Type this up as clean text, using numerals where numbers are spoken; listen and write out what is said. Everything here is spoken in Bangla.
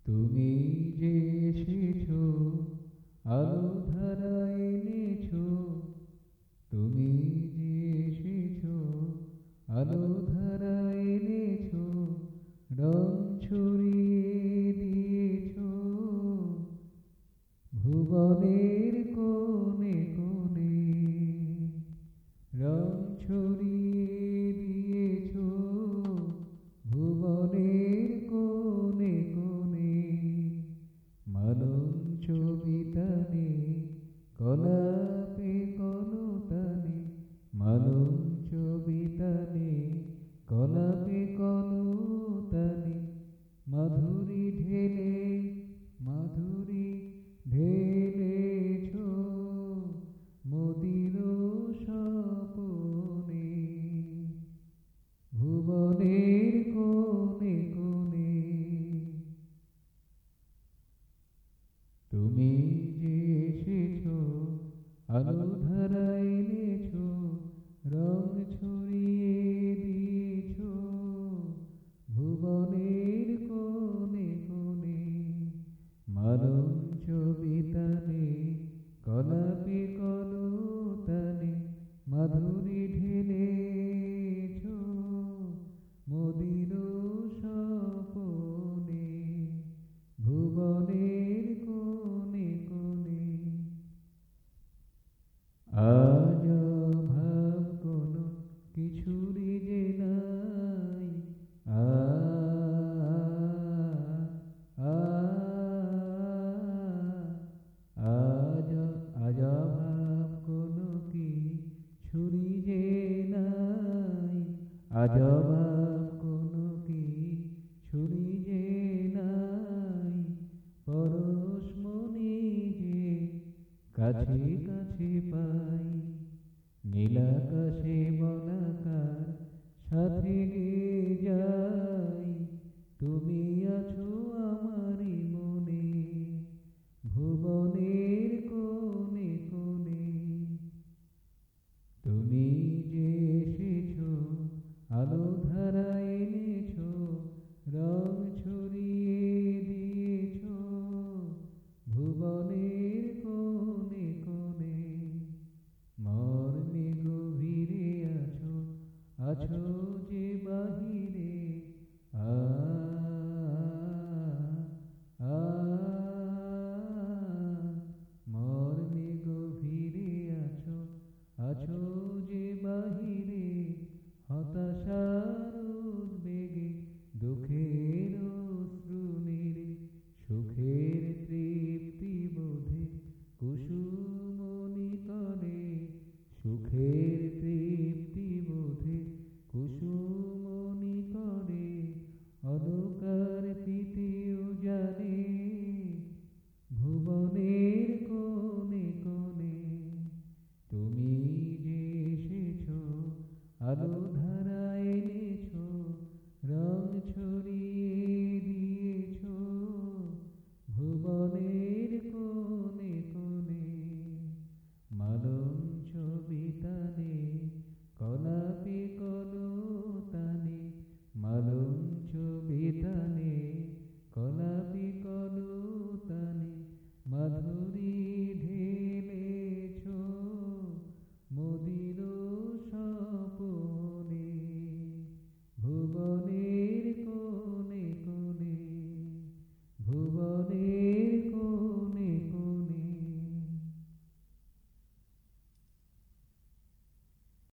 তুমি যে এসেছো, আলো ধারা এনেছো। তুমি যে এসেছো, আলো ধারা এনেছো। রং ছড়িয়ে দিয়েছো ভুবনের কোণে কোণে। রং ছড়িয়ে দিয়েছো ভুবনের কোণে কোণে। মালঞ্চ বিতানে কলাপে কলতানে। মালঞ্চ বিতানে কলাপে কলতানে। মাধুরী ঢেলে মাধুরী ঢেলেছো মদির স্বপনে। ভুবনের কোণে কোণে। তুমি যে এসেছো, আলো ধারা এনেছো। রং ছড়িয়ে দিয়েছো ভুবনের কোণে কোণে। মালঞ্চ বিতানে কলাপে কলতানে। মাধুরী ঢেলেছো মদির স্বপনে। ভুবনের কোণে কোণে। আজ ভাব কোনো কিছুরই যে নাই। আ আ আজ আজ ভাব কোনো কিছুরই যে নাই। আজ ভাব কোনো কিছুরই যে নাই। পরশমণি যে কাছে কাছে পাই। নীলাকাশে বলাকার সাথে গেয়ে যাই। তুমি আছো আমারই মনে। ভুবনের কোণে কোণে। তুমি যে এসেছো, আলো ধারা এনেছো। রং ছড়িয়ে